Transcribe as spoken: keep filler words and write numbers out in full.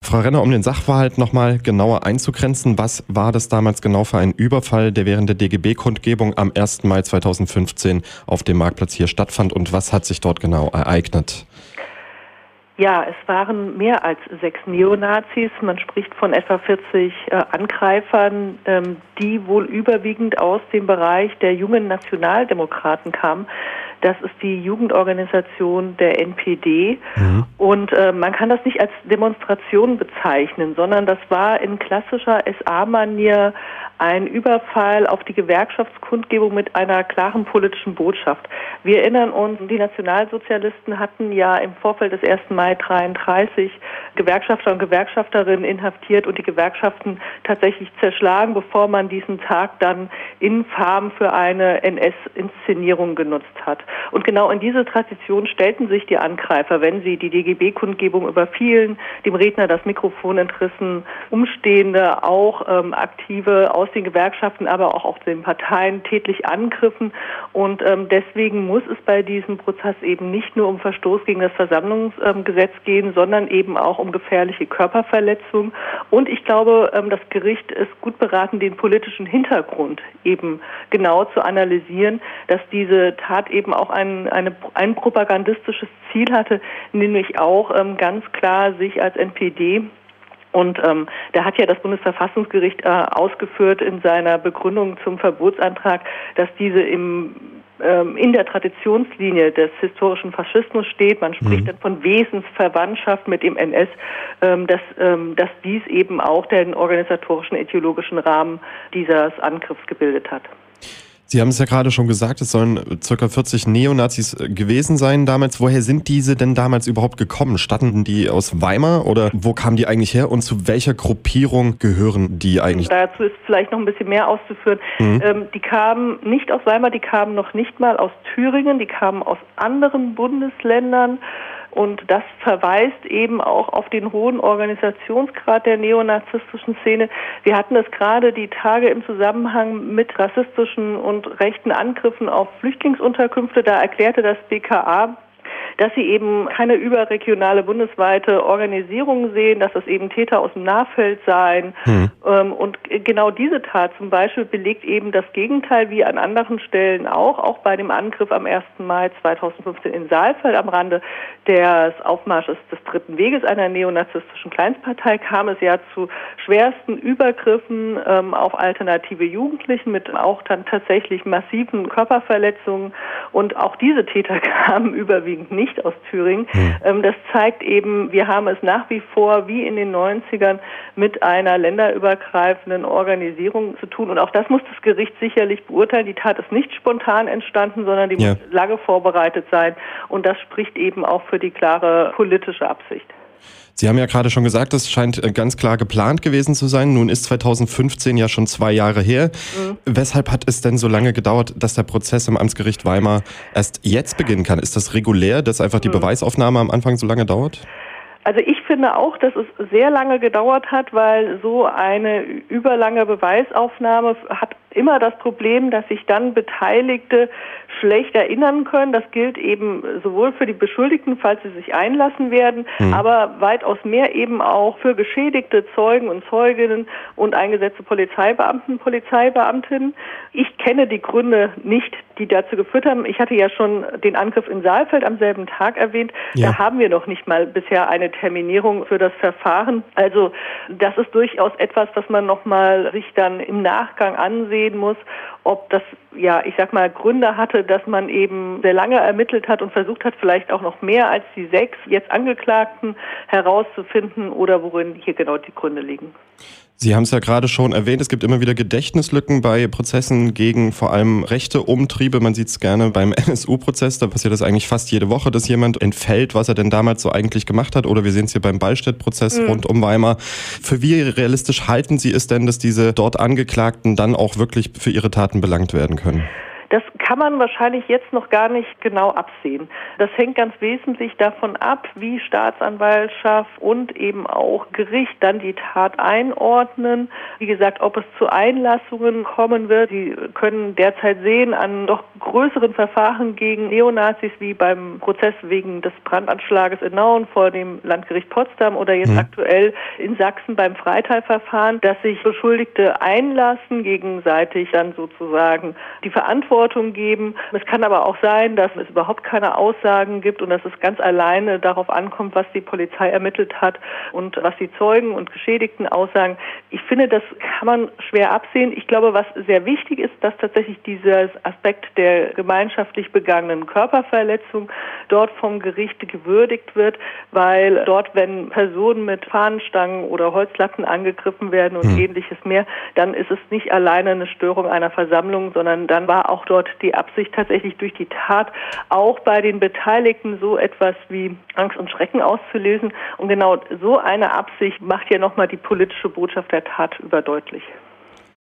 Frau Renner, um den Sachverhalt nochmal genauer einzugrenzen, was war das damals genau für ein Überfall, der während der D G B-Kundgebung am ersten Mai zweitausendfünfzehn auf dem Marktplatz hier stattfand und was hat sich dort genau ereignet? Ja, es waren mehr als sechs Neonazis. Man spricht von etwa vierzig äh, Angreifern, ähm, die wohl überwiegend aus dem Bereich der jungen Nationaldemokraten kamen. Das ist die Jugendorganisation der N P D. Mhm. Und äh, man kann das nicht als Demonstration bezeichnen, sondern das war in klassischer S A-Manier ein Überfall auf die Gewerkschaftskundgebung mit einer klaren politischen Botschaft. Wir erinnern uns, die Nationalsozialisten hatten ja im Vorfeld des ersten Mai dreiunddreißig Gewerkschafter und Gewerkschafterinnen inhaftiert und die Gewerkschaften tatsächlich zerschlagen, bevor man diesen Tag dann infam für eine N S-Inszenierung genutzt hat. Und genau in diese Tradition stellten sich die Angreifer, wenn sie die D G B-Kundgebung überfielen, dem Redner das Mikrofon entrissen, Umstehende, auch ähm, Aktive aus den Gewerkschaften, aber auch aus den Parteien tätlich angriffen. Und ähm, deswegen muss es bei diesem Prozess eben nicht nur um Verstoß gegen das Versammlungsgesetz ähm, gehen, sondern eben auch um gefährliche Körperverletzung. Und ich glaube, ähm, das Gericht ist gut beraten, den politischen Hintergrund eben genau zu analysieren, dass diese Tat eben auch ein, eine, ein propagandistisches Ziel hatte, nämlich auch ähm, ganz klar sich als N P D Und ähm, da hat ja das Bundesverfassungsgericht äh, ausgeführt in seiner Begründung zum Verbotsantrag, dass diese im ähm, in der Traditionslinie des historischen Faschismus steht. Man spricht mhm. dann von Wesensverwandtschaft mit dem N S, ähm, dass, ähm, dass dies eben auch den organisatorischen, ideologischen Rahmen dieses Angriffs gebildet hat. Sie haben es ja gerade schon gesagt, es sollen ca. vierzig Neonazis gewesen sein damals. Woher sind diese denn damals überhaupt gekommen? Stammten die aus Weimar oder wo kamen die eigentlich her und zu welcher Gruppierung gehören die eigentlich? Dazu ist vielleicht noch ein bisschen mehr auszuführen. Mhm. Ähm, die kamen nicht aus Weimar, die kamen noch nicht mal aus Thüringen, die kamen aus anderen Bundesländern. Und das verweist eben auch auf den hohen Organisationsgrad der neonazistischen Szene. Wir hatten es gerade die Tage im Zusammenhang mit rassistischen und rechten Angriffen auf Flüchtlingsunterkünfte. Da erklärte das B K A, dass sie eben keine überregionale bundesweite Organisierung sehen, dass das eben Täter aus dem Nahfeld seien. Hm. Und genau diese Tat zum Beispiel belegt eben das Gegenteil, wie an anderen Stellen auch. Auch bei dem Angriff am ersten Mai zweitausendfünfzehn in Saalfeld am Rande des Aufmarsches des Dritten Weges einer neonazistischen Kleinstpartei kam es ja zu schwersten Übergriffen ähm, auf alternative Jugendlichen mit auch dann tatsächlich massiven Körperverletzungen. Und auch diese Täter kamen überwiegend nicht aus Thüringen. Hm. Das zeigt eben, wir haben es nach wie vor wie in den neunzigern mit einer länderübergreifenden Organisierung zu tun. Und auch das muss das Gericht sicherlich beurteilen. Die Tat ist nicht spontan entstanden, sondern die ja. muss lange vorbereitet sein. Und das spricht eben auch für die klare politische Absicht. Sie haben ja gerade schon gesagt, das scheint ganz klar geplant gewesen zu sein. Nun ist zweitausendfünfzehn ja schon zwei Jahre her. Mhm. Weshalb hat es denn so lange gedauert, dass der Prozess im Amtsgericht Weimar erst jetzt beginnen kann? Ist das regulär, dass einfach die mhm. Beweisaufnahme am Anfang so lange dauert? Also ich finde auch, dass es sehr lange gedauert hat, weil so eine überlange Beweisaufnahme hat immer das Problem, dass sich dann Beteiligte schlecht erinnern können. Das gilt eben sowohl für die Beschuldigten, falls sie sich einlassen werden, mhm. aber weitaus mehr eben auch für geschädigte Zeugen und Zeuginnen und eingesetzte Polizeibeamten, Polizeibeamtinnen. Ich kenne die Gründe nicht, die dazu geführt haben. Ich hatte ja schon den Angriff in Saalfeld am selben Tag erwähnt. Ja. Da haben wir noch nicht mal bisher eine Terminierung für das Verfahren. Also das ist durchaus etwas, was man noch mal sich dann im Nachgang ansehen muss, ob das, ja, ich sag mal, Gründe hatte, dass man eben sehr lange ermittelt hat und versucht hat, vielleicht auch noch mehr als die sechs jetzt Angeklagten herauszufinden oder worin hier genau die Gründe liegen. Sie haben es ja gerade schon erwähnt, es gibt immer wieder Gedächtnislücken bei Prozessen gegen vor allem rechte Umtriebe. Man sieht es gerne beim N S U-Prozess, da passiert das eigentlich fast jede Woche, dass jemand entfällt, was er denn damals so eigentlich gemacht hat. Oder wir sehen es hier beim Ballstedt-Prozess mhm. rund um Weimar. Für wie realistisch halten Sie es denn, dass diese dort Angeklagten dann auch wirklich für ihre Taten belangt werden können? Das kann man wahrscheinlich jetzt noch gar nicht genau absehen. Das hängt ganz wesentlich davon ab, wie Staatsanwaltschaft und eben auch Gericht dann die Tat einordnen. Wie gesagt, ob es zu Einlassungen kommen wird. Sie können derzeit sehen an doch größeren Verfahren gegen Neonazis wie beim Prozess wegen des Brandanschlages in Nauen vor dem Landgericht Potsdam oder jetzt mhm. aktuell in Sachsen beim Freital-Verfahren, dass sich Beschuldigte einlassen, gegenseitig dann sozusagen die Verantwortung geben. Es kann aber auch sein, dass es überhaupt keine Aussagen gibt und dass es ganz alleine darauf ankommt, was die Polizei ermittelt hat und was die Zeugen und Geschädigten aussagen. Ich finde, das kann man schwer absehen. Ich glaube, was sehr wichtig ist, dass tatsächlich dieser Aspekt der gemeinschaftlich begangenen Körperverletzung dort vom Gericht gewürdigt wird, weil dort, wenn Personen mit Fahnenstangen oder Holzlatten angegriffen werden und hm. ähnliches mehr, dann ist es nicht alleine eine Störung einer Versammlung, sondern dann war auch dort die Absicht tatsächlich durch die Tat auch bei den Beteiligten so etwas wie Angst und Schrecken auszulösen. Und genau so eine Absicht macht ja nochmal die politische Botschaft der Tat überdeutlich.